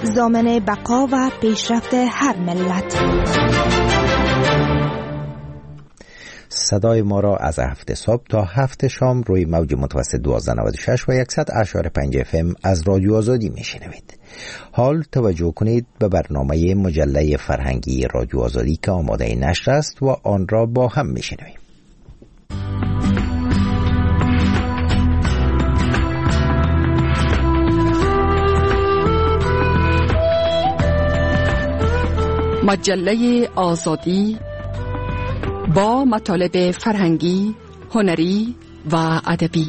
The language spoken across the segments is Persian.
ضامن بقا و پیشرفت هر ملت. صدای ما را از هفته صبح تا هفته شام روی موج متوسط 1296 و 100.5 FM از رادیو آزادی میشنوید. حال توجه کنید به برنامه مجله فرهنگی رادیو آزادی که آماده نشر است و آن را با هم میشنویم. مجله آزادی با مطالب فرهنگی، هنری و ادبی.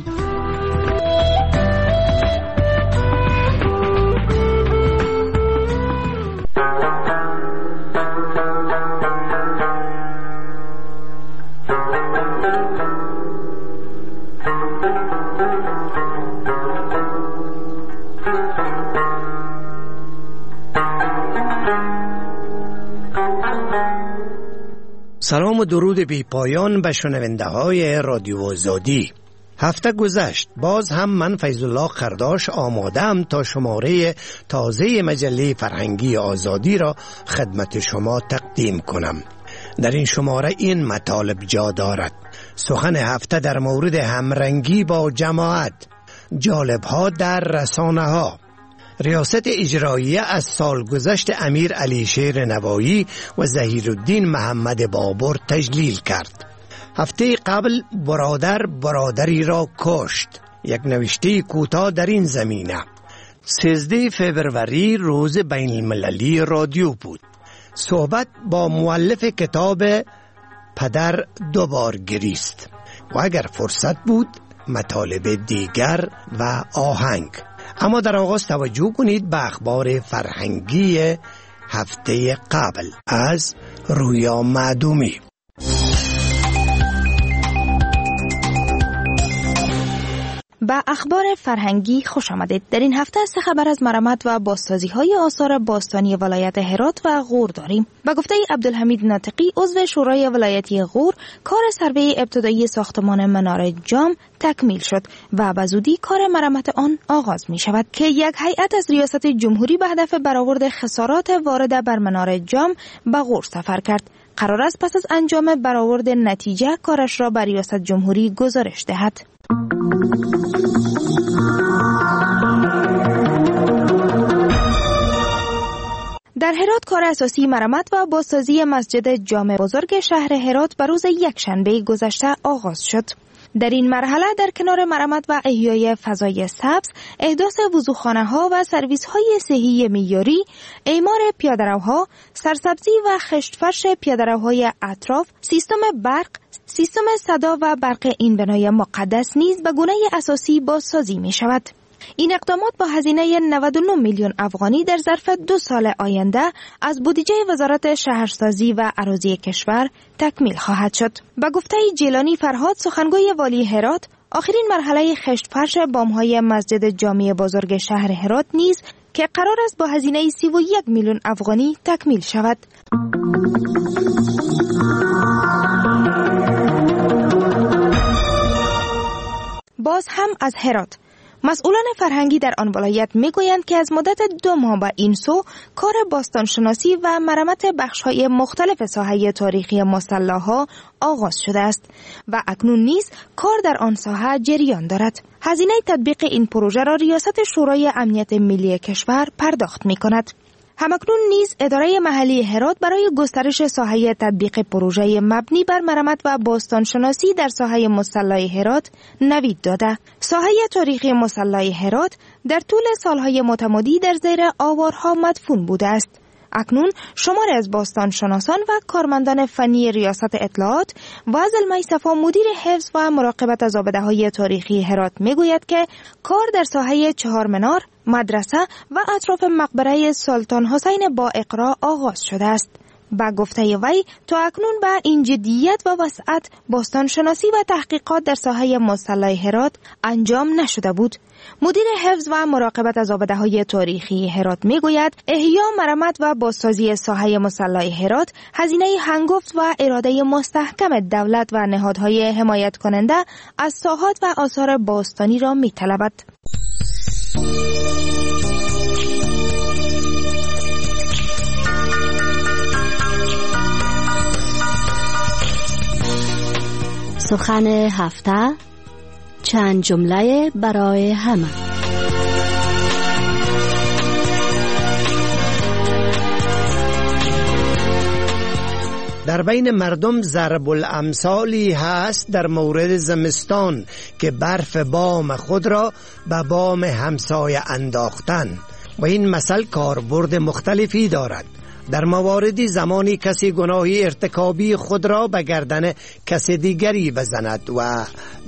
سلام و درود بی پایان به شنونده های رادیو آزادی. هفته گذشت، باز هم من فیض الله خرداش آمادم تا شماره تازه مجله فرهنگی آزادی را خدمت شما تقدیم کنم. در این شماره این مطالب جا دارد: سخن هفته در مورد همرنگی با جماعت، جالب‌ها در رسانه‌ها، ریاست اجراییه از سالگذشت امیر علی شیر نوایی و ظهیرالدین محمد بابر تجلیل کرد. هفته قبل برادری را کشت، یک نوشته کوتاه در این زمینه. 13 فوریه روز بین المللی رادیو بود. صحبت با مؤلف کتاب پدر دوبار گریست و اگر فرصت بود مطالب دیگر و آهنگ. اما در آغاز توجه کنید به اخبار فرهنگی هفته قبل از رویا معدومی. با اخبار فرهنگی خوش آمدید. در این هفته سه خبر از مرمت و بازسازی های آثار باستانی ولایت هرات و غور داریم. به گفته عبدالحمید ناطقی عضو شورای ولایتی غور، کار سروی ابتدایی ساختمان منار جام تکمیل شد و به زودی کار مرمت آن آغاز می شود که یک هیئت از ریاست جمهوری به هدف برآورد خسارات وارده بر منار جام به غور سفر کرد. قرار است پس از انجام برآورد نتیجه کارش را به ریاست جمهوری گزارش دهد. در هرات کار اساسی مرمت و بازسازی مسجد جامع بزرگ شهر هرات بر روز یکشنبه گذشته آغاز شد. در این مرحله در کنار مرمت و احیای فضای سبز، احداث وضوخانه‌ها و سرویس‌های صحی معیاری، اعمار پیاده‌روها، سرسبزی و خشت‌فرش پیاده‌روهای اطراف، سیستم برق، سیستم صدا و برق این بنای مقدس نیز به گونه اساسی بازسازی می شود. این اقدامات با هزینه 99 میلیون افغانی در ظرف 2 سال آینده از بودجه وزارت شهرسازی و اراضی کشور تکمیل خواهد شد. به گفته جیلانی فرهاد، سخنگوی والی هرات، آخرین مرحله خشت‌فرش بام‌های مسجد جامع بزرگ شهر هرات نیز که قرار است با هزینه 31 میلیون افغانی تکمیل شود. باز هم از هرات، مسئولان فرهنگی در آن ولایت میگویند که از مدت 2 ماه به این سو کار باستانشناسی و مرمت بخش‌های مختلف ساحه تاریخی مصلاها آغاز شده است و اکنون نیز کار در آن ساحه جریان دارد. هزینه تطبیق این پروژه را ریاست شورای امنیت ملی کشور پرداخت می‌کند. همکنون نیز اداره محلی هرات برای گسترش ساحه تطبیق پروژه مبنی بر مرمت و باستانشناسی در ساحه مصلای هرات نوید داده. ساحه تاریخی مصلای هرات در طول سالهای متمادی در زیر آوارها مدفون بوده است. اکنون شماری از باستانشناسان و کارمندان فنی ریاست اطلاعات و زلمه صفا مدیر حفظ و مراقبت از آبده‌های تاریخی هرات میگوید که کار در ساحه 4 منار، مدرسه و اطراف مقبره سلطان حسین با اقرا آغاز شده است. با گفته وی تا اکنون به این جدیت و وسعت باستانشناسی و تحقیقات در ساحه مصلای هرات انجام نشده بود. مدیر حفظ و مراقبت از آبده‌های تاریخی هرات میگوید احیا، مرمت و بازسازی ساحه مصلای هرات هزینه هنگفت و اراده مستحکم دولت و نهادهای حمایت کننده از ساحات و آثار باستانی را میطلبد. سخن هفته، چند جمله برای همه. در بین مردم ضرب الامثالی هست در مورد زمستان که برف بام خود را به بام همسایه انداختن و این مثل کاربرد مختلفی دارد. در مواردی زمانی کسی گناهی ارتکابی خود را به گردن کس دیگری بزند و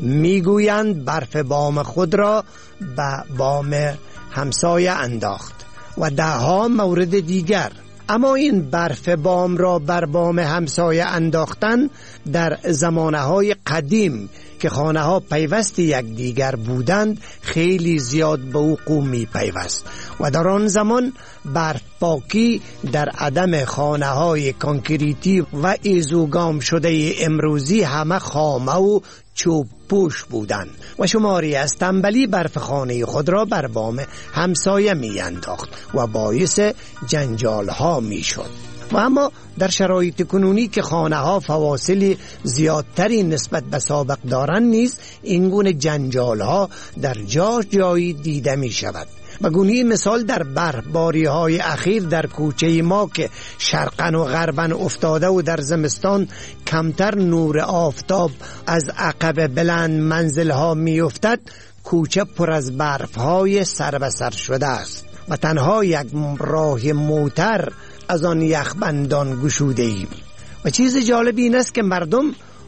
میگویند برف بام خود را به بام همسایه انداخت و دهها مورد دیگر. اما این برف بام را بر بام همسایه انداختن در زمانه‌های قدیم که خانه‌ها پیوست یکدیگر بودند خیلی زیاد به وقوع می‌پیوست و در آن زمان برف پاکی در عدم خانه‌های کانکریتی و ایزوگام شده امروزی همه خامه و چوب پوش بودند و شماری از تنبلی برف خانه خود را بر بام همسایه می انداخت و باعث جنجال ها می شد. و اما در شرایط کنونی که خانه ها فواصلی زیادتری نسبت به سابق دارند نیز این گونه جنجال ها در جایی دیده می شود. به گونه مثال در برفباری های اخیر در کوچه ما که شرقاً و غرباً افتاده و در زمستان کمتر نور آفتاب از عقب بلند منزل ها می افتد، کوچه پر از برف های سر به سر شده است و تنها یک راه موتر از آن یخبندان گشوده ایم. و چیز جالب این است که مردم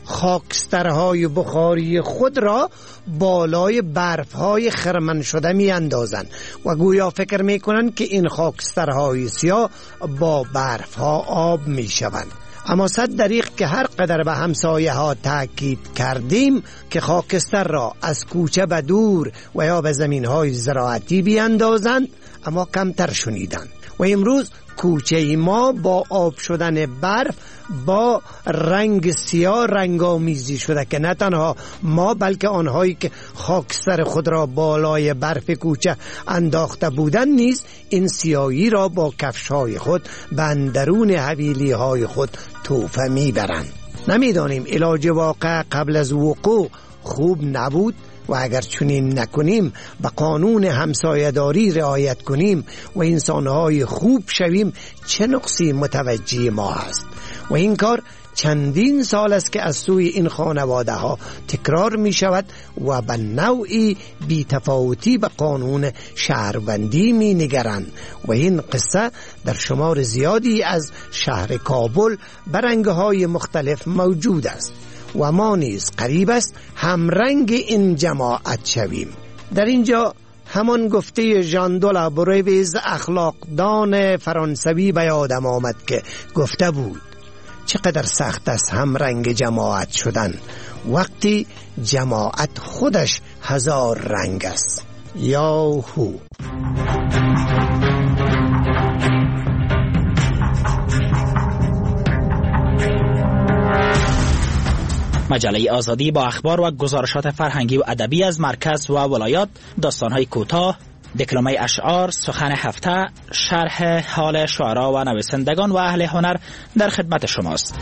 خاکسترهای بخاری خود را بالای برفهای خرمن شده می اندازند و گویا فکر می کنند که این خاکسترهای سیاه با برفها آب می شوند. اما صد دریغ که هر قدر به همسایه ها تاکید کردیم که خاکستر را از کوچه به دور و یا به زمین های زراعتی بیاندازند اما کمتر شنیدند. و امروز کوچه ما با آب شدن برف با رنگ سیاه رنگامیزی شده که نه تنها ما بلکه آنهایی که خاکستر خود را بالای برف کوچه انداخته بودند نیز این سیاهی را با کفش‌های خود به اندرون حویلی‌های خود توفه می‌برند. نمی‌دانیم علاج واقع قبل از وقوع خوب نبود و اگر چنین نکنیم به قانون همسایه‌داری رعایت کنیم و انسان‌های خوب شویم چه نقصی متوجه ما است. و این کار چندین سال است که از سوی این خانواده ها تکرار می شود و به نوعی بی‌تفاوتی به قانون شهروندی می نگرند و این قصه در شمار زیادی از شهر کابل به رنگ‌های مختلف موجود است و ما نیز قریب است همرنگ این جماعت شویم. در اینجا همان گفته ژان دولا برویز اخلاقدان فرانسوی به یادم آمد که گفته بود چقدر سخت است همرنگ جماعت شدن وقتی جماعت خودش هزار رنگ است. یاهو. مجله آزادی با اخبار و گزارشات فرهنگی و ادبی از مرکز و ولایات، داستان‌های کوتاه، دکلمه اشعار، سخن هفته، شرح حال شعرا و نویسندگان و اهل هنر در خدمت شماست.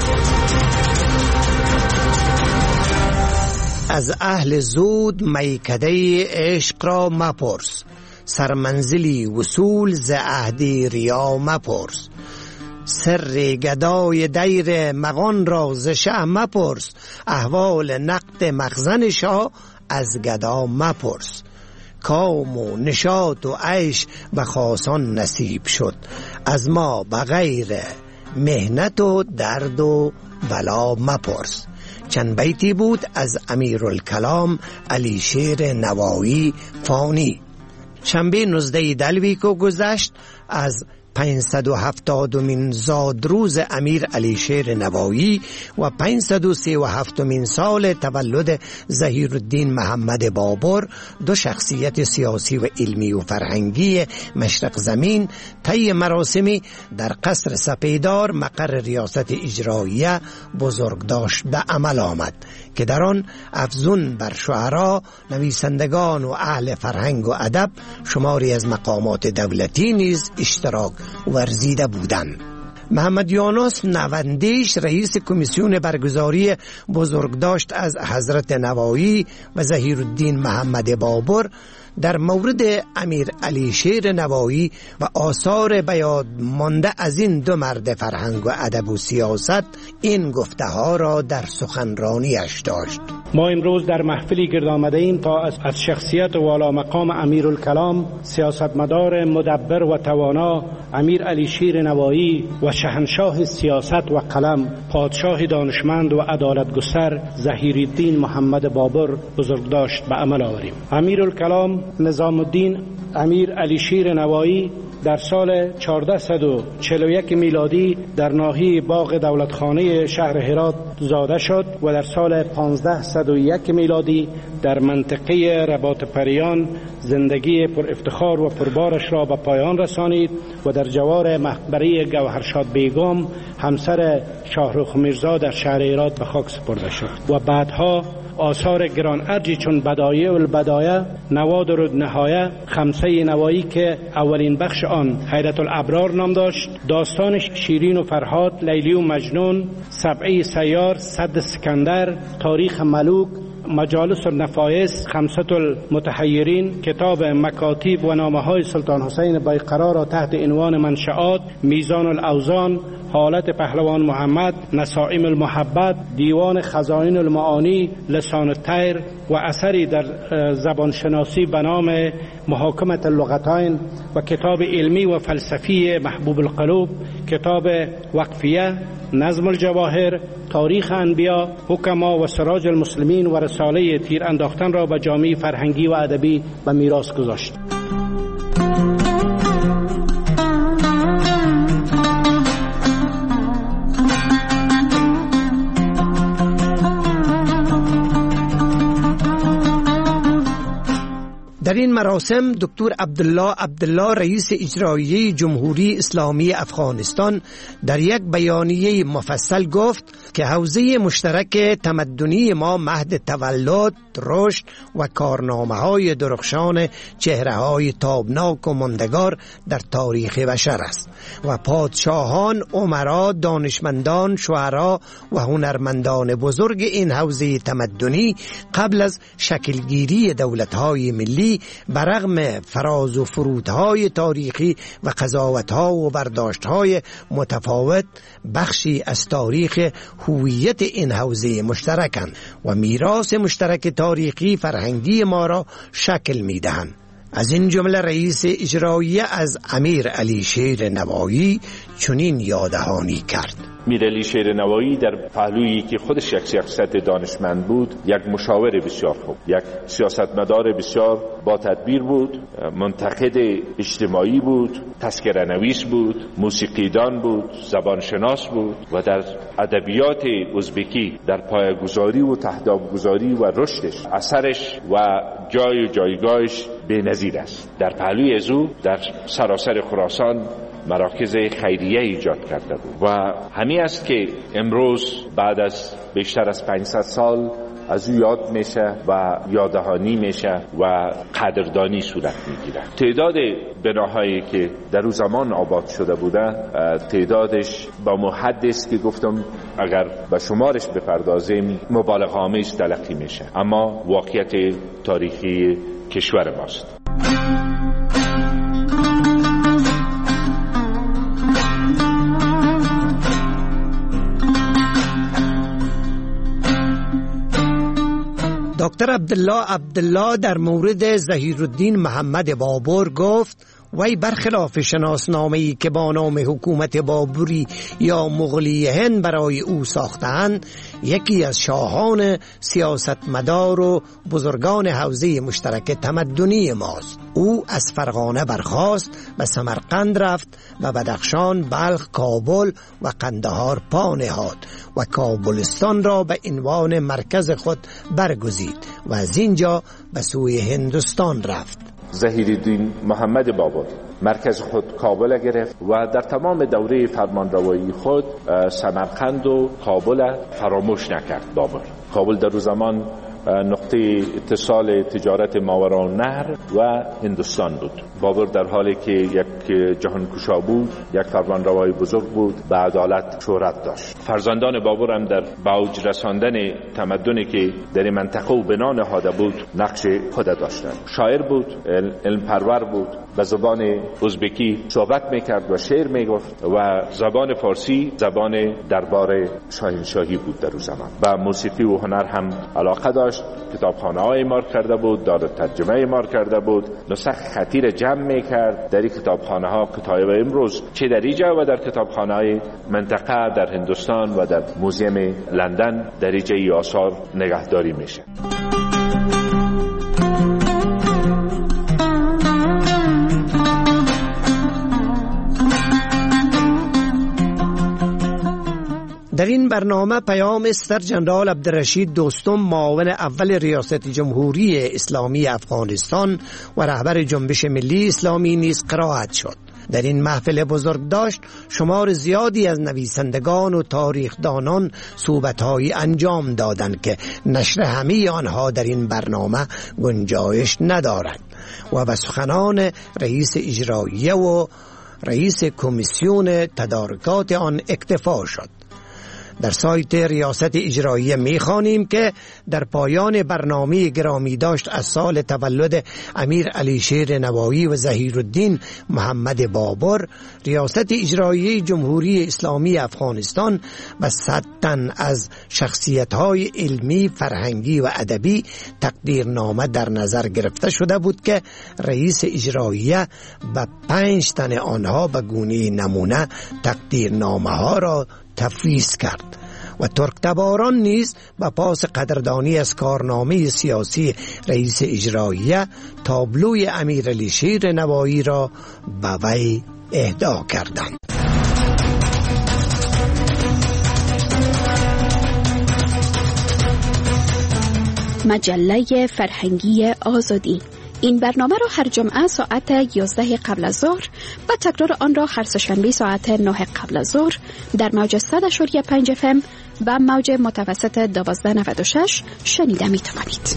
از اهل زود میکده عشق را مپرس، سرمنزلی وصول ز عهد ریا مپرس. سر گدای دیر مغان را ز شه مپرس، احوال نقد مخزن شاه از گدا مپرس. کام و نشاط و عیش به خاصان نصیب شد، از ما بغیر مهنت و درد و بلا مپرس. چند بیتی بود از امیرالکلام علیشیر نوایی فانی. شنبه 19 دلوی که گذشت از 570مین زادروز امیر علیشیر نوایی و 537مین سال تولد ظهیرالدین محمد بابر، دو شخصیت سیاسی و علمی و فرهنگی مشرق زمین، طی مراسمی در قصر سپیدار مقر ریاست اجراییه بزرگداشت به عمل آمد که در آن افزون بر شعرا، نویسندگان و اهل فرهنگ و ادب شماری از مقامات دولتی نیز اشتراک ورزیده بودند. محمد یونس نوندیش رئیس کمیسیون برگزاری بزرگداشت از حضرت نوایی و ظهیرالدین محمد بابر در مورد امیر علی شیر نوایی و آثار بیاد مانده از این دو مرد فرهنگ و ادب و سیاست این گفته ها را در سخنرانیش داشت. ما امروز در محفلی گرد آمده ایم تا از شخصیت والا مقام امیرالکلام، سیاستمدار مدبر و توانا امیر علی شیر نوایی و شاهنشاه سیاست و قلم، پادشاه دانشمند و عدالتگستر ظهیرالدین محمد بابر بزرگداشت به عمل آوریم. امیرالکلام نظام الدین امیر علی شیر نوایی در سال 1441 میلادی در ناحیه باغ دولتخانه شهر هرات زاده شد و در سال 1501 میلادی در منطقه رباط پریان زندگی پر افتخار و پربارش را به پایان رسانید و در جوار مقبره گوهرشاد بیگم همسر شاهرخ میرزا در شهر هرات به خاک سپرده شد و بعدها آثار گران ارجی چون بدایع البدایع، نوادر النهایه، خمسه نوایی که اولین بخش آن حیرت الابرار نام داشت، داستان شیرین و فرهاد، لیلی و مجنون، سبعه سیار، صد اسکندر، تاریخ ملوک، مجالس النفایس، خمسة المتحیرین، کتاب مکاتیب و نامه های سلطان حسین بایقرا را تحت عنوان منشآت، میزان الاوزان، حالت پهلوان محمد، نسائم المحبت، دیوان خزائن المعانی، لسان الطیر و اثری در زبانشناسی به نام محاکمة اللغتین و کتاب علمی و فلسفی محبوب القلوب، کتاب وقفیه، نظم الجواهر، تاریخ انبیا، حکما و سراج المسلمین و رساله تیر انداختن را به جامعه فرهنگی و ادبی به میراث گذاشت. در این مراسم دکتر عبدالله رئیس اجرایی جمهوری اسلامی افغانستان در یک بیانیه مفصل گفت که حوزه مشترک تمدنی ما مهد تولد، رشد و کارنامه‌های درخشان چهره‌های تابناک و ماندگار در تاریخ بشر است و پادشاهان، امرا، دانشمندان، شعرا و هنرمندان بزرگ این حوزه تمدنی قبل از شکلگیری دولت‌های ملی برغم فراز و فرودهای تاریخی و قضاوت‌ها و برداشت‌های متفاوت بخشی از تاریخ هویت این حوزه مشترکند و میراث مشترک تاریخی فرهنگی ما را شکل می‌دهند. از این جمله رئیس اجرایی از امیر علی شیر نوایی چنین یاددهانی کرد: امیر علی شیر نوایی در پهلویی که خودش یک شخصیت دانشمند بود، یک مشاور بسیار خوب، یک سیاستمدار بسیار با تدبیر بود، منتقد اجتماعی بود، تذکره نویس بود، موسیقیدان بود، زبانشناس بود و در ادبیات ازبکی در پایه‌گذاری و تهداب‌گذاری و رشدش اثرش و جای و جایگاهش بی‌نظیر است. در پهلوی از او در سراسر خراسان مراکز خیریه ایجاد کرده بود و همین است که امروز بعد از بیشتر از 500 سال از او یاد میشه و یاددهانی میشه و قدردانی صورت میگیره. تعداد بناهایی که در اون زمان آباد شده بوده تعدادش با حد است که گفتم اگر به شمارش بپردازیم مبالغه آمیز تلقی میشه، اما واقعیت تاریخی کشور ماست. دکتر عبدالله در مورد ظهیرالدین محمد بابر گفت: وی برخلاف شناسنامه‌ای که با نام حکومت بابری یا مغولی هند برای او ساختند، یکی از شاهان سیاستمدار و بزرگان حوزه مشترک تمدنی ماست. او از فرغانه برخاست، به سمرقند رفت و بدخشان، بلخ، کابل و قندهار پا نهاد و کابلستان را به عنوان مرکز خود برگزید و از اینجا به سوی هندوستان رفت. ظهیرالدین محمد بابر مرکز خود کابل گرفت و در تمام دوره فرمانروایی خود سمرقند و کابل فراموش نکرد. بابر کابل در اون زمان نقطه اتصال تجارت ماوراءالنهر و هندوستان بود. بابر در حالی که یک جهانگشا بود، یک فرمانروای بزرگ بود، به عدالت شهرت داشت. فرزندان بابر هم در اوج رساندن تمدنی که در منطقه و بنا نهاده بود نقش خود داشتند. شاعر بود، علم پرور بود، به زبان ازبکی صحبت میکرد و شعر میگفت و زبان فارسی زبان دربار شاهنشاهی بود در اون زمان. و موسیقی و هنر هم علاقه داشت. کتابخانه های مار کرده بود، دار ترجمه مار کرده بود، نسخ خطیر جمع میکرد در کتابخانه ها. کتاب امروز چه در اینجا و در کتابخانه های منطقه در هندوستان و در موزیم لندن در اینجا آثار نگهداری میشه. در این برنامه پیام سر جنرال عبدالرشید دوستم، معاون اول ریاست جمهوری اسلامی افغانستان و رهبر جنبش ملی اسلامی نیز قرائت شد. در این محفل بزرگداشت شمار زیادی از نویسندگان و تاریخدانان صحبت‌هایی انجام دادند که نشر همه آنها در این برنامه گنجایش ندارد و به سخنان رئیس اجراییه و رئیس کمیسیون تدارکات آن اکتفا شد. در سایت ریاست اجراییه می‌خوانیم که در پایان برنامه گرامی داشت از سال تولد امیر علی شیر نوایی و ظهیرالدین محمد بابر، ریاست اجراییه جمهوری اسلامی افغانستان و 100 تن از شخصیت‌های علمی، فرهنگی و ادبی تقدیرنامه در نظر گرفته شده بود که رئیس اجراییه به 5 تن آنها به گونه نمونه تقدیرنامه ها را تفویض کرد و ترکتباران نیز به پاس قدردانی از کارنامه سیاسی رئیس اجراییه تابلوی امیرعلی شیر نوایی را به وی اهدا کردند. مجله فرهنگی آزادی. این برنامه را هر جمعه ساعت 11 قبل از ظهر و تکرار آن را هر سه‌شنبه ساعت 9 قبل از ظهر در موج 100.5 FM و موج متوسط 1296 شنیده می توانید.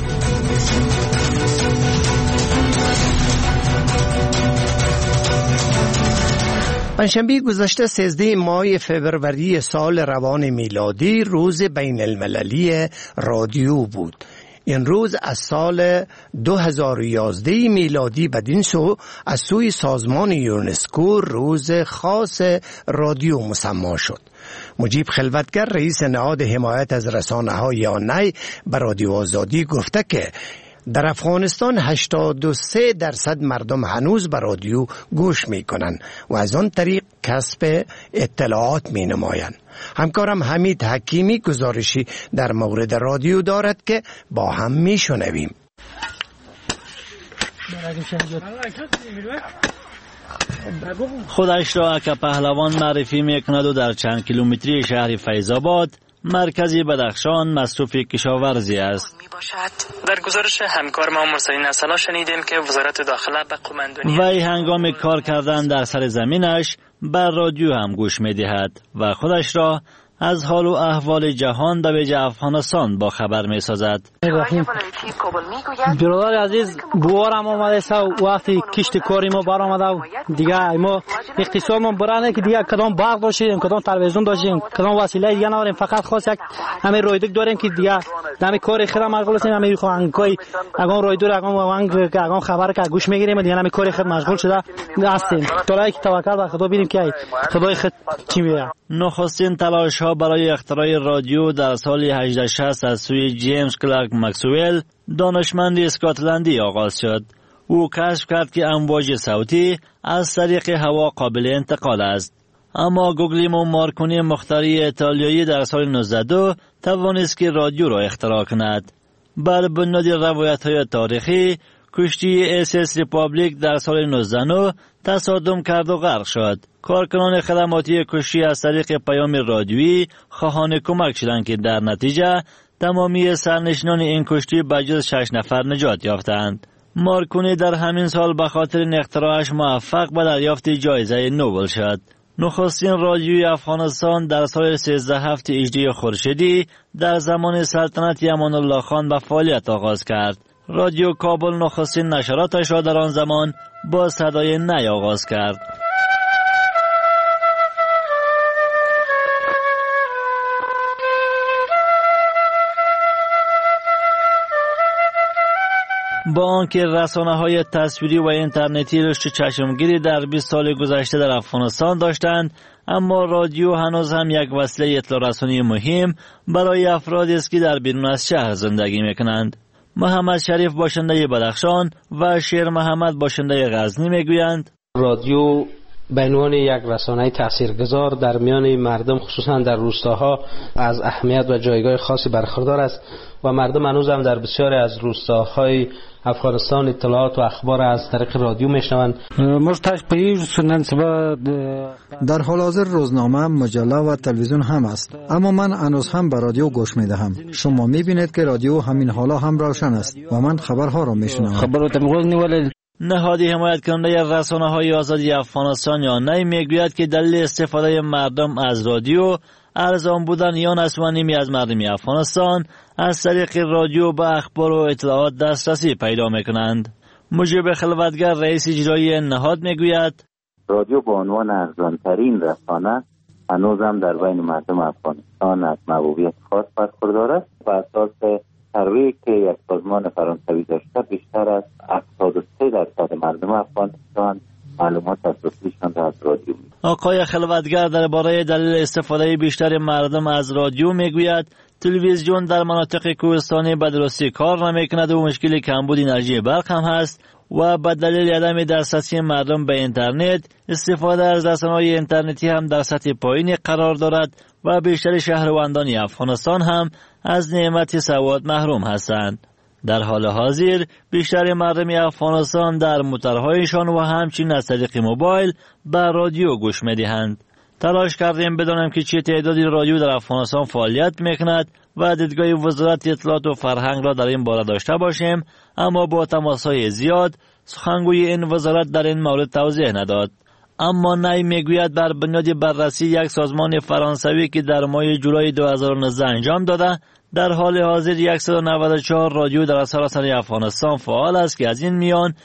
پنجشنبه گذشته 13 ماه فوریه سال روان میلادی روز بین المللی رادیو بود. این روز از سال 2011 میلادی بدین سو از سوی سازمان یونسکو روز خاص رادیو مسمی شد. مجیب خلوتگر رئیس نهاد حمایت از رسانه‌های آنلاین به رادیو آزادی گفته که در افغانستان 83% مردم هنوز به رادیو گوش می کنند و از آن طریق کسب اطلاعات می نمایند. همکارم حمید حکیمی گزارشی در مورد رادیو دارد که با هم می شنویم. خودش را که پهلوان معرفی می کند و در چند کیلومتری شهر فیض‌آباد مرکزی بدخشان مصروف کشاورزی است. در گزارش همکار ما مرسلی نسلا شنیدیم که وزارت داخله به قماندانی وی هنگام کار کردن در سر زمینش بر رادیو هم گوش می دهد و خودش را از حال و احوال جهان در ویژه افغانستان با خبر می سازد. برادر عزیز، بوارم آمده است و وقتی کشت کاری ما بر آمده و دیگه ما اقتصادمون برانه که دیگه کدام باغ داشتیم، کدام تلویزیون داشتیم، کدام وسیله دیگه نداریم، فقط خاص یک همین رایدک داریم که دیگه همین کار خیلی مشغول هستیم. همین خواهنگای اگان رایدور اگان خبر که گوش میگیریم دیگه همین کار خیلی مشغول شده هستیم. تا که توکل بر خدا ببینیم که خدای خود چی میگه. نخستین تلاش ها برای اختراع رادیو در سال 1860 از سوی جیمز کلارک مکسویل دانشمند اسکاتلندی آغاز شد. او کشف کرد که امواج صوتی از طریق هوا قابل انتقال است. اما گوگلیمو مارکونی مخترع ایتالیایی در سال 1902 توانست که رادیو را اختراع کند. بر بنیاد روایت‌های تاریخی کشتی اس ریپابلیک در سال 1909 تصادم کرد و غرق شد. کارکنان خدماتی کشتی از طریق پیام رادیویی خواهان کمک شدند که در نتیجه تمامی سرنشینان این کشتی بجز 6 نفر نجات یافتند. مارکونی در همین سال به خاطر اختراعش موفق به دریافت جایزه نوبل شد. نخستین رادیوی افغانستان در سال 13 هجری خورشیدی در زمان سلطنت امان الله خان به فعالیت آغاز کرد. رادیو کابل نخستین نشراتش را در آن زمان با صدای نی آغاز کرد. با آنکه رسانه‌های تصویری و اینترنتی رشد چشمگیری در 20 سال گذشته در افغانستان داشتند، اما رادیو هنوز هم یک وسیله اطلاع رسانی مهم برای افرادی است که در بیرون از شهر زندگی می‌کنند. محمد شریف باشنده بدخشان و شیر محمد باشنده غزنی میگویند رادیو به عنوان یک رسانه تاثیرگذار در میان مردم خصوصا در روستاها از اهمیت و جایگاه خاصی برخوردار است و مردم هنوز هم در بسیاری از روستاهای افغانستان اطلاعات و اخبار از طریق رادیو میشنوند. در حال حاضر روزنامه، مجله و تلویزیون هم است، اما من هنوز هم به رادیو گوش میدهم. شما میبینید که رادیو همین حالا هم روشن است و من خبرها را میشنوم. نهادی حمایت کننده رسانه‌های آزادی افغانستان یا نی میگوید که دلیل استفاده مردم از رادیو ارزان بودن یا نسوانیمی از مردم افغانستان از طریق رادیو به اخبار و اطلاعات دسترسی پیدا میکنند. مجیب خلوتگر رئیس اجرایی نهاد میگوید رادیو به عنوان ارزانترین رسانه هنوز هم در بین مردم افغانستان از محبوبیت خاص برخوردار است و اساس سروی که یک سازمان فرانسوی داشته بیشتر از 73% مردم افغانستان معلومات اساسیشان را از رادیو می‌گیرند. آقای خلوتگر درباره دلیل استفاده بیشتر مردم از رادیو میگوید تلویزیون در مناطق کوهستانی به درستی کار نمیکند و مشکل کمبود انرژی برق هم هست و به دلیل عدم دسترسی مردم به اینترنت استفاده از رسانه‌های اینترنتی هم در سطح پایینی قرار دارد و بیشتر شهروندان افغانستان هم از نعمت سواد محروم هستند. در حال حاضر بیشتر مردم افغانستان در موتورهایشان و همچنین از طریق موبایل به رادیو گوش می‌دهند. تلاش کردیم بدانیم که چه تعدادی رادیو در افغانستان فعالیت می‌کند و دیدگاه وزارت اطلاعات و فرهنگ را در این باره داشته باشیم، اما با تماس‌های زیاد سخنگوی این وزارت در این مورد توضیح نداد. اما نی میگوید بر بنیاد بررسی یک سازمان فرانسوی که در ماه جولای 2019 انجام داده، در حال حاضر 194 رادیو در سراسر افغانستان فعال است که از این میان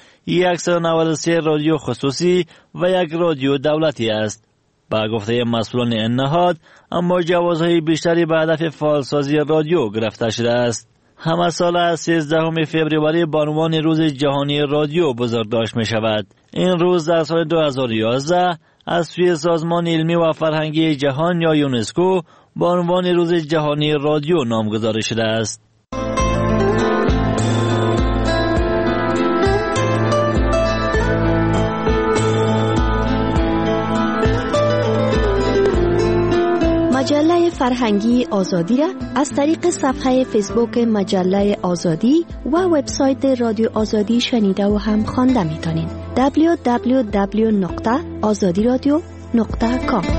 193 رادیو خصوصی و یک رادیو دولتی است. با گفته مسئولان این نهاد، اما جوازهای بیشتری به هدف فعالسازی رادیو گرفته شده است. همه سال از 13 فوریه به عنوان روز جهانی رادیو بزرگداشت می شود. این روز در سال 2011 از سوی سازمان علمی و فرهنگی جهان یا یونسکو به عنوان روز جهانی رادیو نامگذاری شده است. مجله فرهنگی آزادی را از طریق صفحه فیسبوک مجله آزادی و وبسایت رادیو آزادی شنیده و هم خوانده می‌تونید. www.azadiradio.com.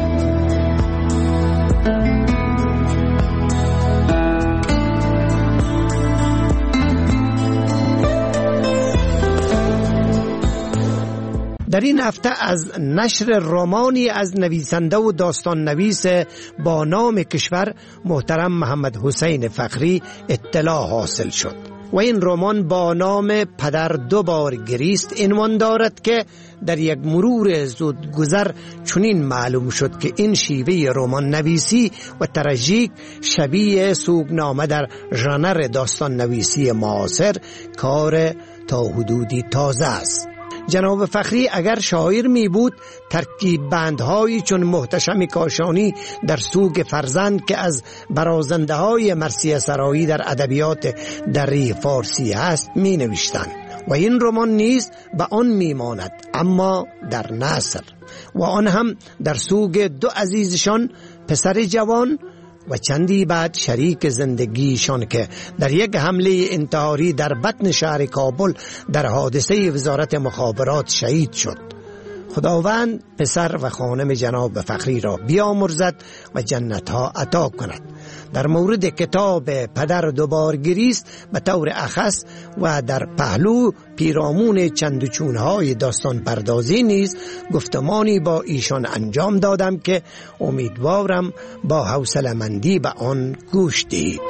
در این هفته از نشر رمانی از نویسنده و داستان نویس با نام کشور محترم محمد حسین فخری اطلاع حاصل شد و این رمان با نام پدر دو بار گریست عنوان دارد که در یک مرور زودگذر چنین معلوم شد که این شیوه رمان نویسی و تراژیک شبیه سوگنامه در ژانر داستان نویسی معاصر کار تا حدودی تازه است. جناب فخری اگر شاعر می بود ترکیب بندهایی چون محتشم کاشانی در سوگ فرزند که از برازنده های مرثیه سرایی در ادبیات دری فارسی است می نوشتند و این رمان نیز به آن می ماند، اما در نثر و آن هم در سوگ دو عزیزشان، پسر جوان و چندی بعد شریک زندگیشان که در یک حمله انتحاری در بطن شهر کابل در حادثه وزارت مخابرات شهید شد. خداوند پسر و خانم جناب فخری را بیامرزد و جنت ها عطا کند. در مورد کتاب پدر دوبار گریست به طور اخص و در پهلو پیرامون چندچونهای داستان پردازی نیز گفتمانی با ایشان انجام دادم که امیدوارم با حوصله‌مندی به آن گوش دهید.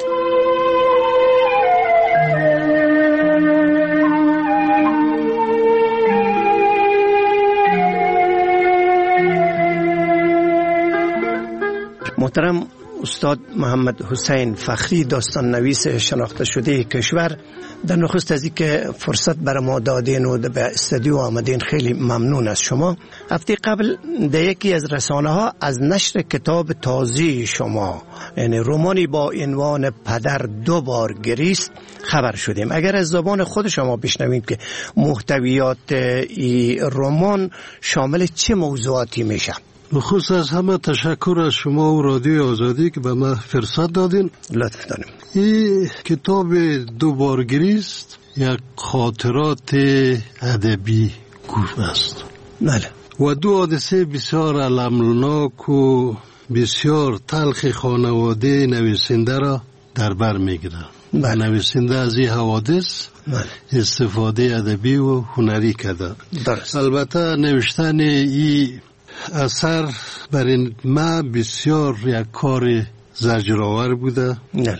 محترم استاد محمد حسین فخری، داستان نویس شناخته شده کشور، در نخست از اینکه فرصت برای ما دادین و به استودیو آمدین خیلی ممنون از شما. هفته قبل در یکی از رسانه ها از نشر کتاب تازه شما، یعنی رمانی با عنوان پدر دوبار گریست، خبر شدیم. اگر از زبان خود شما بشنویم که محتویات این رمان شامل چه موضوعاتی میشه؟ بخصوص از همه تشکر از شما و رادیو آزادی که به من فرصت دادین. لطف داریم. این کتاب دوبار گریست یک خاطرات ادبی گفت است. بله. و دو حادثه بسیار المناک و بسیار تلخ خانواده نویسنده را در بر میگیرد. نویسنده از این حوادث استفاده ادبی و هنری کرده. درست. البته نوشتن این اثر برای ما بسیار یک کار زجرآور بوده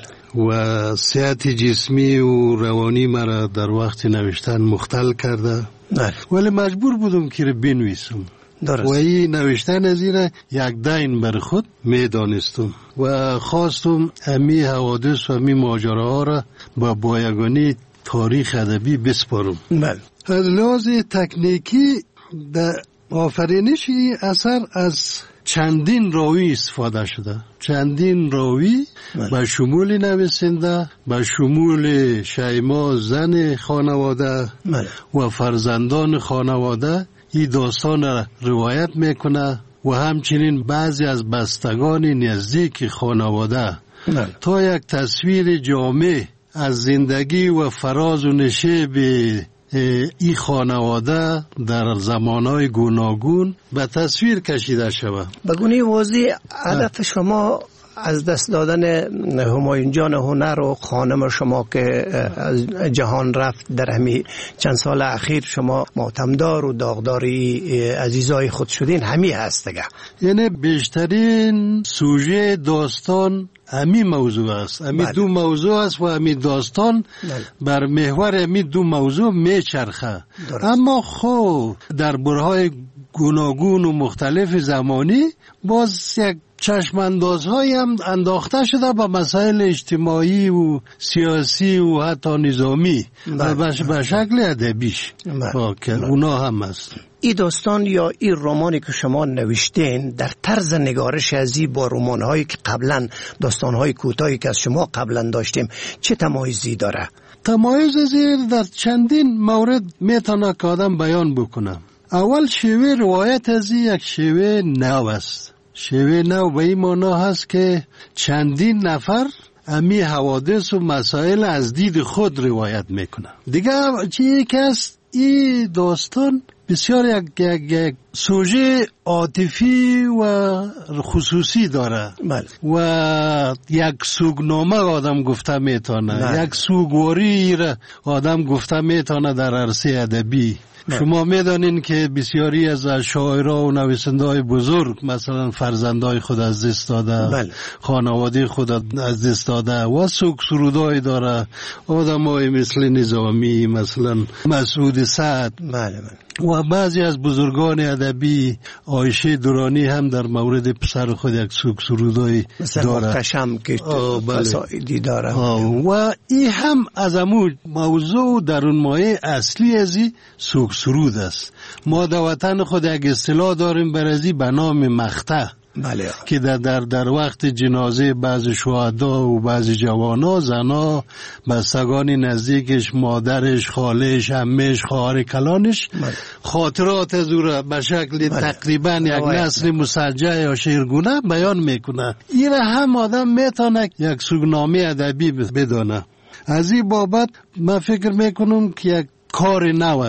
و صحت جسمی و روانی مرا در وقت نوشتن مختل کرده، ولی مجبور بودم که بنویسم. و این نوشتن از این یک دین بر خود می دانستم و خواستم امی حوادث و امی ماجراها را با بایگانی تاریخ ادبی بسپارم. از لحاظ تکنیکی در آفرینش این اثر از چندین راوی استفاده شده. چندین راوی به شمول نویسنده، به شمول شیما زن خانواده و فرزندان خانواده این داستان را روایت میکنه و همچنین بعضی از بستگان نزدیک خانواده تا یک تصویر جامع از زندگی و فراز و نشیب این خانواده در زمانهای گوناگون به تصویر کشیده شود. بگونی واضح هدف شما از دست دادن همایون جان هنر و خانم شما که از جهان رفت در همین چند سال اخیر شما ماتمدار و داغداری عزیزای خود شدین همی هست دیگه. یعنی بیشترین سوژه داستان امی موضوع است. امی دو موضوع است و امی داستان بر محور امی دو موضوع میچرخه. اما خب در برهای گوناگون و مختلف زمانی باز یک چشماندازهای هم انداخته شده با مسائل اجتماعی و سیاسی و حتی نظامی به شکل ادبیش که اونا هم هست. این داستان یا این رمانی که شما نوشتین در طرز نگارش ازی با رمان‌هایی که قبلا داستان‌های کوتاهی که از شما قبلا داشتیم چه تمایزی داره؟ تمایز زیر در چندین مورد میتونه که آدم بیان بکنم. اول شیوه روایت از یک شیوه نو است. شیوه نو به این معنا هست که چندین نفر امی حوادث و مسائل از دید خود روایت میکنه. دیگه چیزی که است این داستان بسیار یک سوژه عاطفی و خصوصی داره و یک سوگنامه آدم گفته میتونه، یک سوگواری را آدم گفته میتونه در عرصه ادبی. شما میدانین که بسیاری از شاعرها و نویسنده‌های بزرگ مثلا فرزندای خود از دست داده، خانواده خود از دست داده و سوگ سرودای داره. آدمای مثل نظامی، مثلا مسعود سعد و بعضی از بزرگان ادبی، عایشه درانی هم در مورد پسر خود یک سوگ سرودای داره، محتشم که قصائدی داره و این هم از امون موضوع درون مایه اصلی ازی سوگ سرود است. ما در وطن خود یک اصطلاح داریم برازی به نام مقطع که در وقت جنازه بعض شهدا و بعض جوانا، زنا، بستگان نزدیکش، مادرش، خالش، عمش، خواهر کلانش خاطرات از او را به شکل تقریبا یک نثر مسجع یا شعرگونه بیان میکنه. این را هم آدم میتونه یک سوگنامه ادبی بدانه. از این بابت من فکر میکنم که یک کار نو است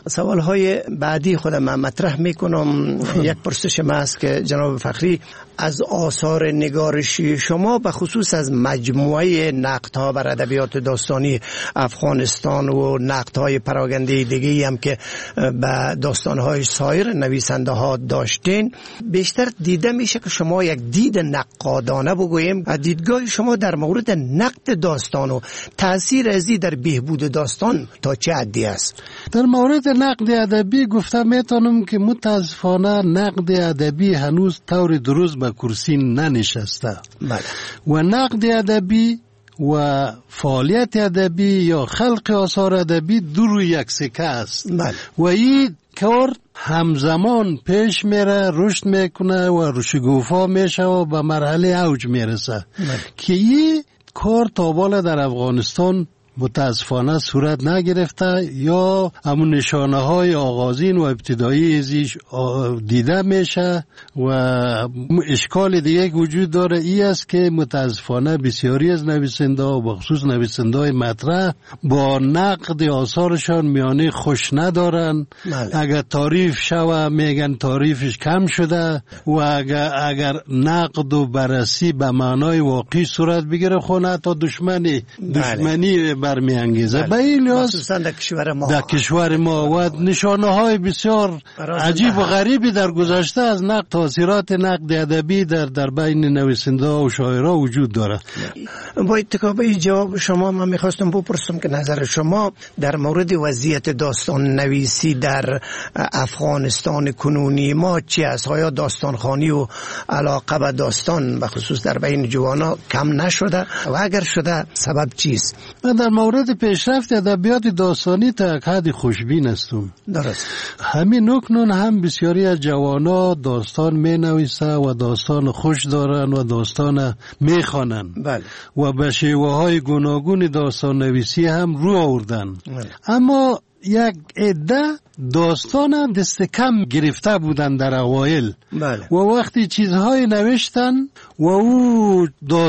سوالهای بعدی خودم مطرح میکنم. یک پرسش ما است که جناب فخری از آثار نگارشی شما به خصوص از مجموعه نقدها بر ادبیات داستانی افغانستان و نقدهای پراکنده دیگه‌ای هم که به داستانهای سایر نویسنده ها داشتین، بیشتر دیده میشه که شما یک دید نقادانه بگوییم از دیدگاه شما در مورد نقد داستان و تاثیر ازی در بهبود داستان تا چه حدی است؟ در مورد نقد ادبی گفتم میتونم که متاسفانه نقد ادبی هنوز طور درست به کرسی ننشسته. بله. و نقد ادبی و فعالیت ادبی یا خلق آثار ادبی دو روی یک سکه است. بله. و این کار همزمان پیش میره، رشد میکنه و شکوفا میشه و به مرحله اوج میرسه. که این کار تا بالا در افغانستان متاسفانه صورت نگرفته یا همون نشانه های آغازین و ابتدایی ازش دیده میشه. و اشکال دیگه وجود داره ای است که متاسفانه بسیاری از نویسنده و بخصوص نویسنده های مطرح با نقد آثارشان میانه خوش ندارن. اگر تعریف شوه میگن تعریفش کم شده و اگر نقد و بررسی به معنای واقعی صورت بگیره خونه تا دشمنی برمی انگیزه. به این لحاظ در کشور ما و نشانه های بسیار عجیب و غریبی در گذشته از نقد تاثیرات نقد ادبی در بین نویسنده و شاعرها وجود داره. با اتکابه جواب شما من میخواستم بپرسم که نظر شما در مورد وضعیت داستان نویسی در افغانستان کنونی ما چی است؟ آیا داستان خوانی و علاقه به داستان به خصوص در بین جوانا کم نشده و اگر شده سبب چیست؟ من در مورد پیشرفت ادبیات داستانی تا یک حد خوشبین هستم. درست. همین نکنون هم بسیاری از جوانا داستان می نویسه و داستان خوش دارن و داستان می خوانن. بله. و به شیوه های گوناگون داستان نویسی هم رو آوردن. بله. اما یک عده داستان دست کم گرفته بودن در اوایل. بله. و وقتی چیزهای نوشتن و او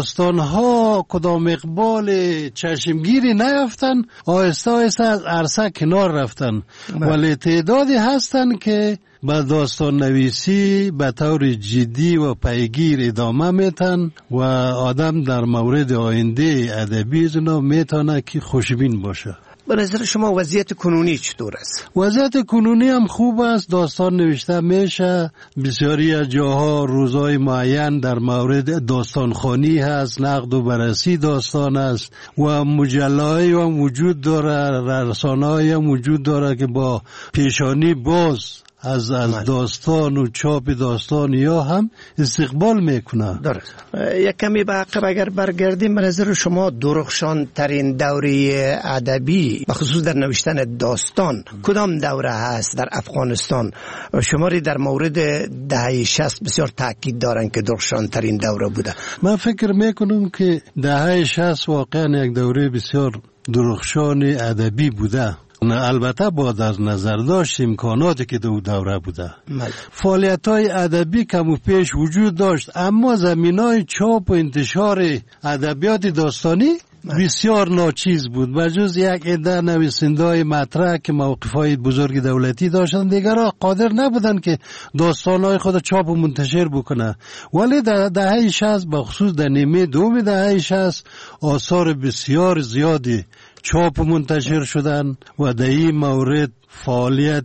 داستانها کدام اقبال چشمگیری نیافتن، آهسته آهسته از عرصه کنار رفتن. ولی تعدادی هستن که با داستان نویسی به طور جدی و پیگیر ادامه میتن و آدم در مورد آینده ادبی زنا میتونه که خوشبین باشه. به نظر شما وضعیت کنونی چطور است؟ وضعیت کنونی هم خوب است. داستان نوشته میشه. بسیاری از جاها روزهای معین در مورد داستان خوانی هست، نقد و بررسی داستان است و مجله‌ای هم وجود داره، رسانه‌ای هم وجود داره که با پیشانی باز از داستان و چاپ داستان یا هم استقبال میکنه. درست. یک کمی به عقب اگر برگردیم، به نظر شما درخشان ترین دوره ادبی بخصوص در نوشتن داستان کدام دوره هست در افغانستان؟ شماری در مورد دهه 60 بسیار تاکید دارن که درخشان ترین دوره بوده. من فکر میکنم که دهه 60 واقعا یک دوره بسیار درخشان ادبی بوده. البته با در نظر داشت امکاناتی که دو دوره بوده. فعالیت‌های ادبی کم و پیش وجود داشت، اما زمینای چاپ و انتشار ادبیات داستانی بسیار ناچیز بود. بجز یک عده نویسنده‌های مطرح که موقف‌های بزرگ دولتی داشتن، دیگرها قادر نبودن که داستان‌های خود چاپ و منتشر بکنه. ولی در دهه 60 بخصوص در نیمه دوم دهه 60 آثار بسیار زیادی چاپ و منتشر شدن و در این مورد فعالیت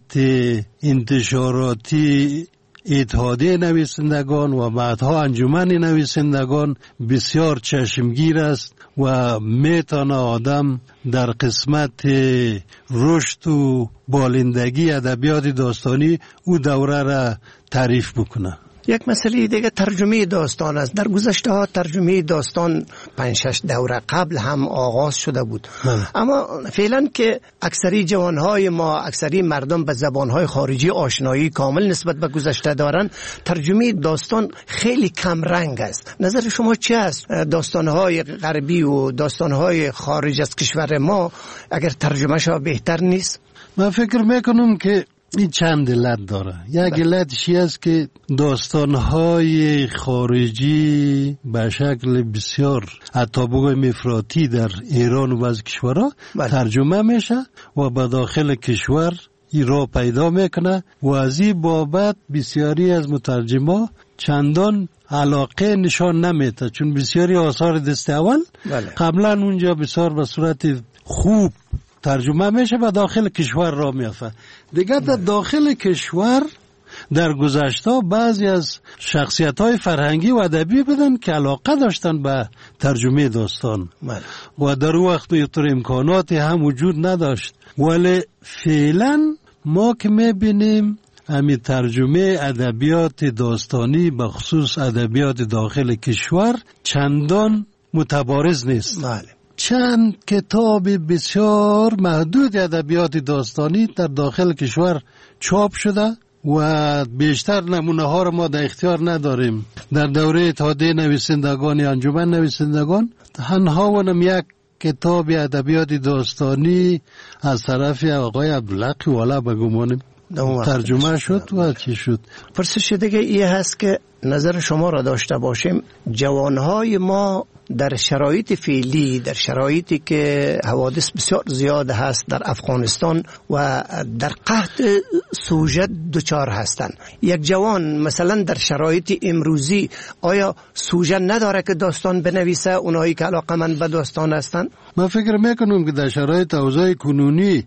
انتشاراتی اتحادیه نویسندگان و بعدها انجمن نویسندگان بسیار چشمگیر است و میتونه آدم در قسمت رشد و بالندگی ادبیات داستانی او دوره را تعریف بکنه. یک مسئله دیگه ترجمه داستان است. در گذشته ها ترجمه داستان 5-6 دوره قبل هم آغاز شده بود. اما فعلا که اکثری جوانهای ما، اکثری مردم به زبانهای خارجی آشنایی کامل نسبت به گذشته دارن، ترجمه داستان خیلی کم رنگ است. نظر شما چی است؟ داستانهای غربی و داستانهای خارج از کشور ما اگر ترجمه شود بهتر نیست؟ من فکر میکنم که این چند علت داره. یک علتشی است که داستانهای خارجی به شکل بسیار حتی بگویم افراطی در ایران و بعضی کشورها ترجمه میشه و به داخل کشور این را پیدا میکنه و از این بابت بسیاری از مترجما چندان علاقه نشان نمیده، چون بسیاری آثار دست اول قبلا اونجا بسیار به صورت خوب ترجمه میشه و داخل کشور را میافته. دیگه در داخل کشور در گذشته بعضی از شخصیت‌های فرهنگی و ادبی بودن که علاقه داشتن به ترجمه داستان و در وقت اینطور امکاناتی هم وجود نداشت، ولی فعلا ما که میبینیم همین ترجمه ادبیات داستانی به خصوص ادبیات داخل کشور چندان متبارز نیست. چند کتاب بسیار محدود ادبیات داستانی در داخل کشور چاپ شده و بیشتر نمونه ها را ما در اختیار نداریم. در دوره اتحادیه نویسندگان یا انجمن نویسندگان تنها ونم یک کتاب ادبیات داستانی از طرف آقای عبدالله قواله به گمانم ترجمه شد و چی شد. پرسش دیگه این هست که نظر شما را داشته باشیم، جوانهای ما در شرایط فعلی، در شرایطی که حوادث بسیار زیاد هست در افغانستان و در قحط سوژه دچار هستند، یک جوان مثلا در شرایط امروزی آیا سوژه نداره که داستان بنویسه؟ اونایی که علاقه‌مند به داستان هستند، من فکر میکنم که در شرایط اوضاع کنونی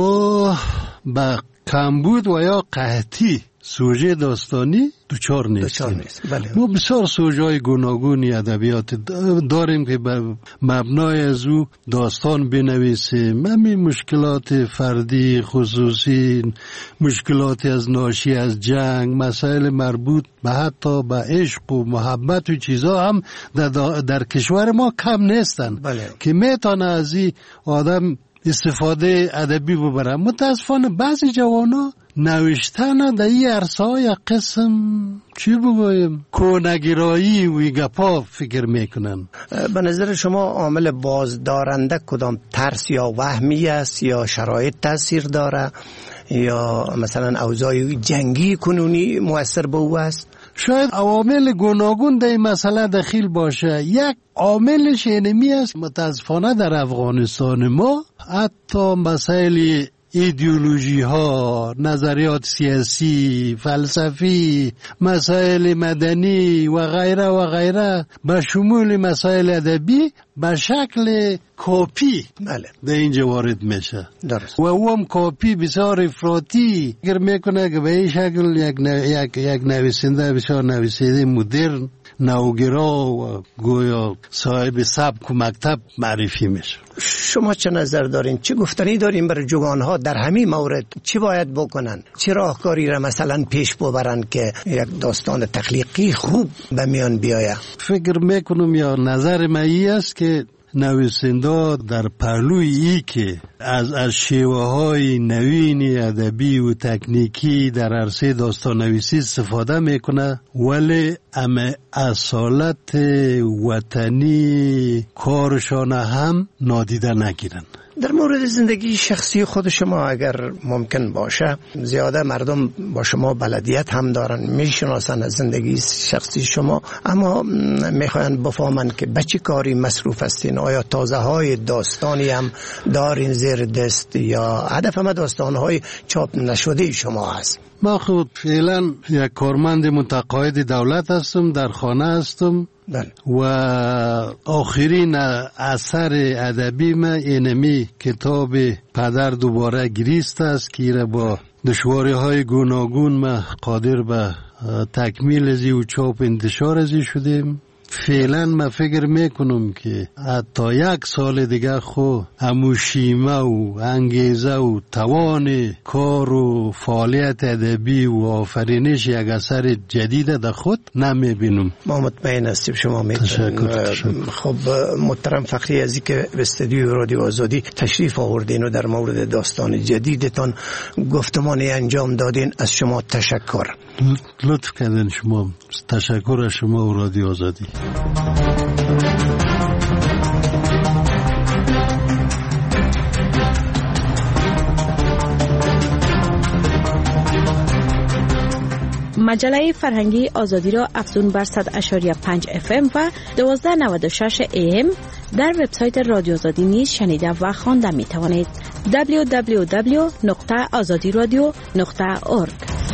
ما با کمبود و یا قحطی سوژه داستانی دوچار نیستیم. ما بسیار سوژه‌های گوناگونی ادبیات داریم که به مبنای از او داستان بنویسیم. همین مشکلات فردی خصوصی، مشکلات از ناشی از جنگ، مسائل مربوط به حتی به عشق و محبت و چیزا هم در کشور ما کم نیستن که میتونه از این آدم استفاده ادبی ببرن. متاسفانه بعضی جوانا نوشتن در این عرصه‌ها یک قسم چی بگویم کونگرایی و گپا فکر میکنن. به نظر شما عامل بازدارنده کدام؟ ترس یا وهمی است یا شرایط تاثیر داره یا مثلا اوضاع جنگی کنونی مؤثر به او است؟ شاید عوامل گوناگون در این مسئله دخیل باشه. یک عاملش اینمی است متاسفانه در افغانستان ما حتی مسائل ایدئولوژی ها، نظریات سیاسی، فلسفی، مسائل مدنی و غیره و غیره به شمول مسائل ادبی به شکل کپی در اینجا وارد میشه و او هم کپی بسیار افراطی اگر میکنه که به این شکل یک نویسنده بسیار نویسنده مدرن نوگرا و گویا صاحب سبک و مکتب معرفی میشه. شما چه نظر دارین؟ چه گفتنی دارین برای جوانها در همین مورد؟ چی باید بکنن؟ چه راهکاری را مثلا پیش ببرن که یک داستان تخلیقی خوب به میان بیاید؟ فکر میکنم یا نظر من است که نویسنده در پهلوی ای که از شیوه های نوین ادبی و تکنیکی در عرصه داستان نویسی استفاده میکنه ولی اصالت وطنی کارشان هم نادیده نگیرن. در مورد زندگی شخصی خود شما اگر ممکن باشه، زیاده مردم با شما بلدیت هم دارن، میشناسن از زندگی شخصی شما، اما میخواین بفهمن که به چه کاری مصروف هستین؟ آیا تازه های داستانی هم دارین زیر دست یا هدف ما داستان های چاپ نشده شما هست؟ ما خود فعلا یک کارمند متقاعد دولت هستم، در خانه هستم و آخرین اثر ادبی من اینمی کتاب پدر دوباره گریست است که را با دشواری های گوناگون ما قادر به تکمیل ازی و چاپ انتشار ازی شدیم. فعلا من فکر میکنم که حتی یک سال دیگه خو هموشیمه و انگیزه و توان کار و فعالیت ادبی و آفرینش یک اثر جدید در خود نمیبینم. ما مطمئن هستیم شما میتونید. خب محترم فخری عزیزی که به استودیو رادیو آزادی تشریف آوردین و در مورد داستان جدیدتان گفتمانی انجام دادین، از شما تشکر. لطف کردین شما. تشکر از شما و رادیو آزادی. مجله فرهنگی آزادی را افزون بر 100.5 FM و 1296 AM در وبسایت رادیو آزادی نیز شنیده و خوانده می توانید. www.azadiradio.org.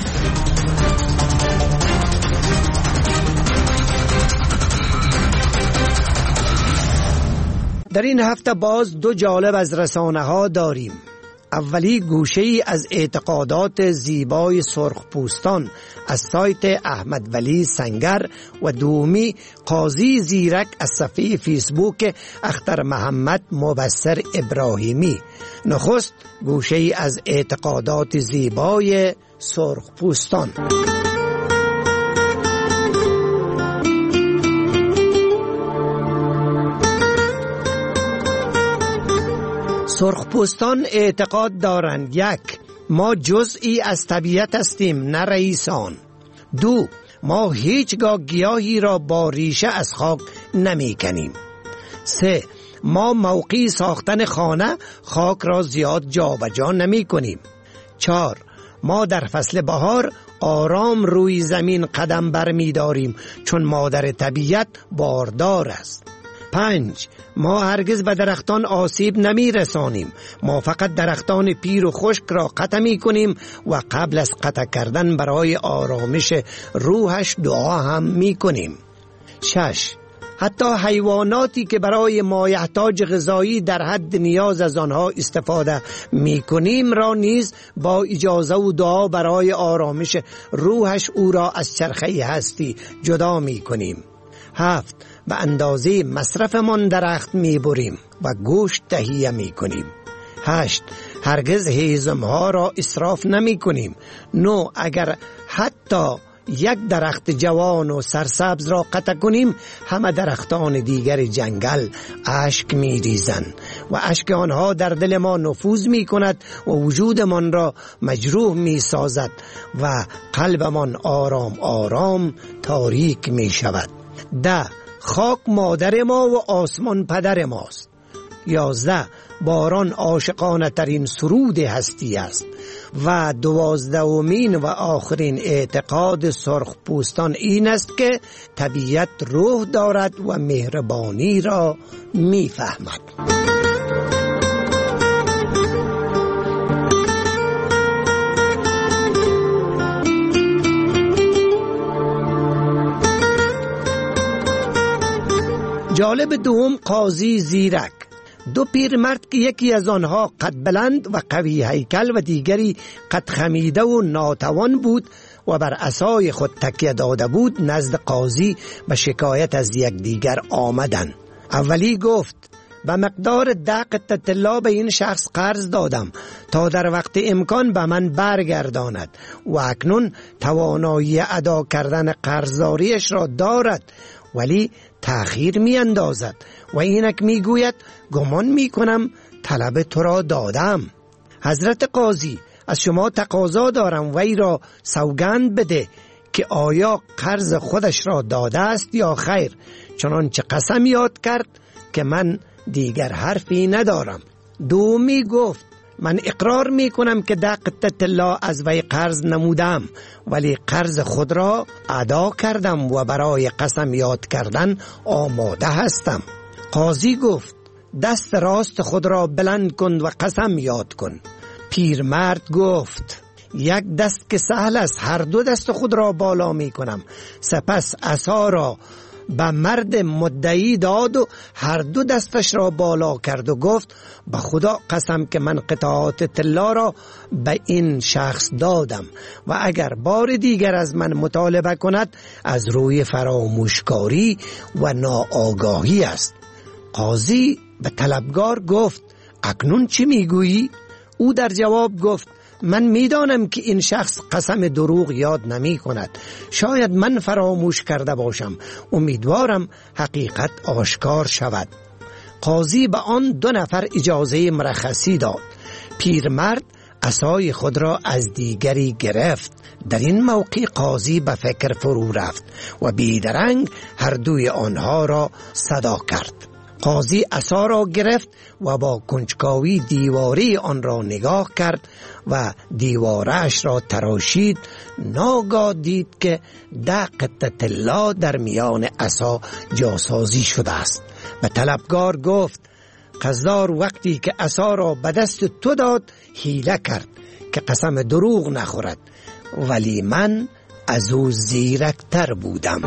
در این هفته باز دو جالب از رسانه ها داریم. اولی گوشه ای از اعتقادات زیبای سرخپوستان از سایت احمد ولی سنگر و دومی قاضی زیرک از صفحه فیسبوک اختر محمد مبصر ابراهیمی. نخست گوشه ای از اعتقادات زیبای سرخپوستان. سرخپوستان اعتقاد دارند: 1. ما جزئی از طبیعت هستیم نه رئیسان. 2. ما هیچگاه گیاهی را با ریشه از خاک نمی کنیم. 3. ما موقعی ساختن خانه خاک را زیاد جابجا نمی کنیم. 4. ما در فصل بهار آرام روی زمین قدم برمی داریم چون مادر طبیعت باردار است. 5. ما هرگز به درختان آسیب نمی رسانیم. ما فقط درختان پیر و خشک را قطع می کنیم و قبل از قطع کردن برای آرامش روحش دعا هم می کنیم. 6. حتی حیواناتی که برای مایحتاج غذایی در حد نیاز از آنها استفاده می کنیم را نیز با اجازه و دعا برای آرامش روحش او را از چرخه هستی جدا می کنیم. 7. به اندازه مصرفمان درخت می بریم و گوشت تهیه می کنیم. 8. هرگز هیزمها را اسراف نمی کنیم. 9. اگر حتی یک درخت جوان و سرسبز را قطع کنیم همه درختان دیگر جنگل اشک می ریزند و اشک آنها در دل ما نفوذ می کند و وجودمان را مجروح می سازد و قلبمان آرام آرام تاریک می شود. 10. خاک مادر ما و آسمان پدر ماست. 11. باران عاشقانه ترین سرود هستی است. و 12مین و آخرین اعتقاد سرخپوستان این است که طبیعت روح دارد و مهربانی را می فهمد. جالب دوم قاضی زیرک. دو پیرمرد که یکی از آنها قد بلند و قوی هیکل و دیگری قد خمیده و ناتوان بود و بر عصای خود تکیه داده بود نزد قاضی به شکایت از یکدیگر آمدند. اولی گفت: به مقدار 10 قطعه طلا به این شخص قرض دادم تا در وقت امکان به من برگرداند و اکنون توانایی ادا کردن قرضداریش را دارد ولی تأخیر می اندازد و اینک می گوید گمان می کنم طلب تو را دادم. حضرت قاضی، از شما تقاضا دارم وی را سوگند بده که آیا قرض خودش را داده است یا خیر، چنانچه قسم یاد کرد که من دیگر حرفی ندارم. دومی گفت: من اقرار می کنم که 10 قطعه طلا از وی قرض نمودم ولی قرض خود را ادا کردم و برای قسم یاد کردن آماده هستم. قاضی گفت: دست راست خود را بلند کن و قسم یاد کن. پیرمرد گفت: یک دست که سهل است، هر 2 دست خود را بالا می کنم. سپس عصا را به مرد مدعی داد و هر 2 دستش را بالا کرد و گفت: به خدا قسم که من قطعات طلا را به این شخص دادم و اگر بار دیگر از من مطالبه کند از روی فراموشکاری و ناآگاهی است. قاضی به طلبگار گفت: اکنون چی میگویی؟ او در جواب گفت: من میدانم که این شخص قسم دروغ یاد نمی کند. شاید من فراموش کرده باشم. امیدوارم حقیقت آشکار شود. قاضی به آن 2 نفر اجازه مرخصی داد. پیرمرد عصای خود را از دیگری گرفت. در این موقع قاضی به فکر فرو رفت و بیدرنگ هر دوی آنها را صدا کرد. قاضی عصا را گرفت و با کنجکاوی دیواره آن را نگاه کرد و دیوارش را تراشید. ناگاه دید که 10 قطعه طلا در میان عصا جاسازی شده است. به طلبکار گفت قصدار وقتی که عصا را به دست تو داد حیله کرد که قسم دروغ نخورد، ولی من از او زیرکتر بودم.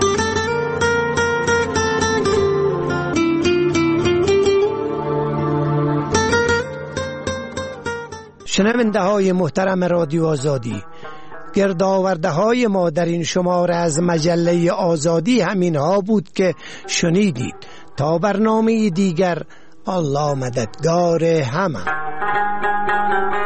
شنونده های محترم رادیو آزادی، گردآورده های ما در این شماره از مجله آزادی همین ها بود که شنیدید. تا برنامه دیگر، الله مددگار همه.